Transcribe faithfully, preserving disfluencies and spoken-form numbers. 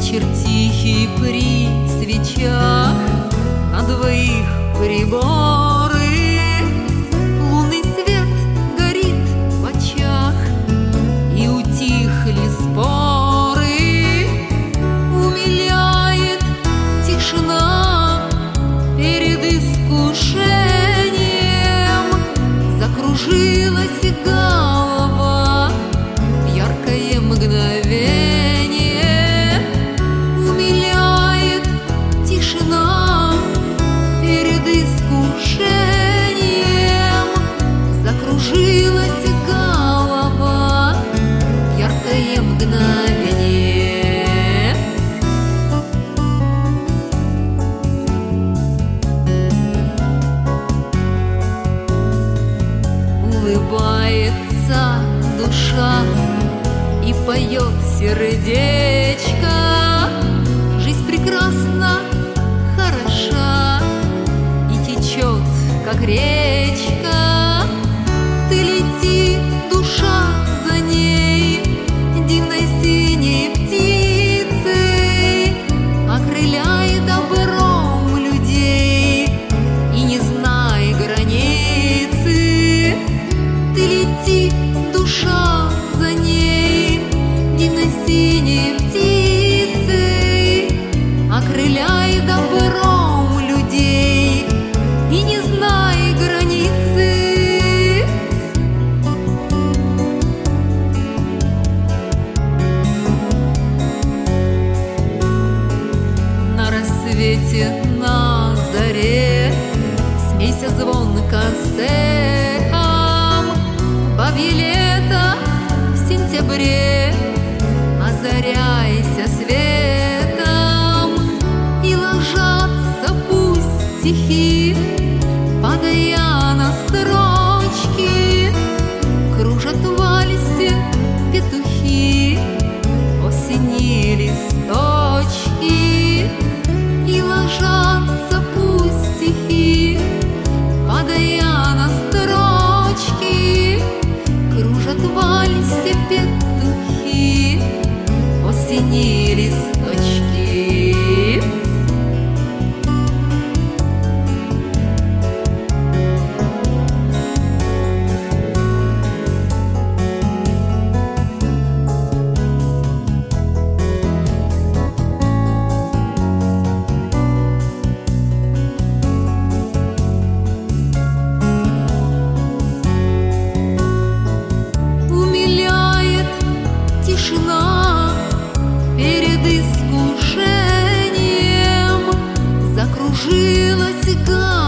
Вечер тихий при свечах, на двоих приборы. Лунный свет горит в очах, и утихли споры. Умиляет тишина перед искушением. Закружилась голова в яркое мгновение. Умиляет тишина перед искушением. Закружилась голова в яркое мгновение. Улыбается душа и поет сердечко. Жизнь прекрасна, хороша и течет, как речка. Ты лети, душа, за ней, дивной синей птицей, окрыляй добром людей и не знай границы. Ты лети, душа, за ней, дивной синей птицей, окрыляй добром людей и не знай границы. На рассвете, на заре смейся звонко с эхом. Бабье лето в сентябре, озаряйся светом. И ложатся пусть стихи, падая на строчки. Кружат в вальсе петухи осенние листочки. И ложатся пусть стихи, падая на строчки. Кружат в вальсе петухи осенние листочки. Умиляет тишина перед искушением. Закружилась голова